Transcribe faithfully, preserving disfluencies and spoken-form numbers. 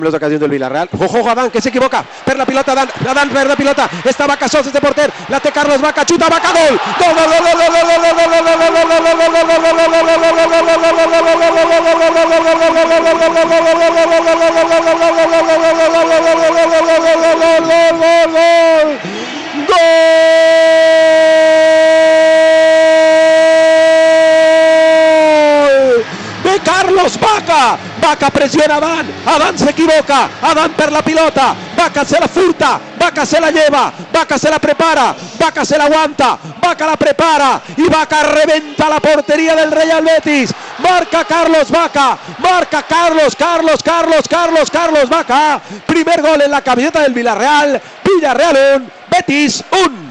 Les ocasions del Villarreal. Ojo, Adán, que s'equivoca. Per la pilota, Adán. Adán per la pilota. Està Vaca Sols de porter. La té Carlos Vaca. Xuta Vaca. Gol! Gol, gol, gol, gol, gol, gol, Carlos Vaca, Vaca presiona a Adán, Adán se equivoca, Adán per la pilota, Vaca se la furta, Vaca se la lleva, Vaca se la prepara, Vaca se la aguanta, Vaca la prepara y Vaca reventa la portería del Real Betis. Marca Carlos Vaca, marca Carlos, Carlos, Carlos, Carlos, Carlos Vaca. Primer gol en la camiseta del Villarreal, Villarreal uno, Betis uno.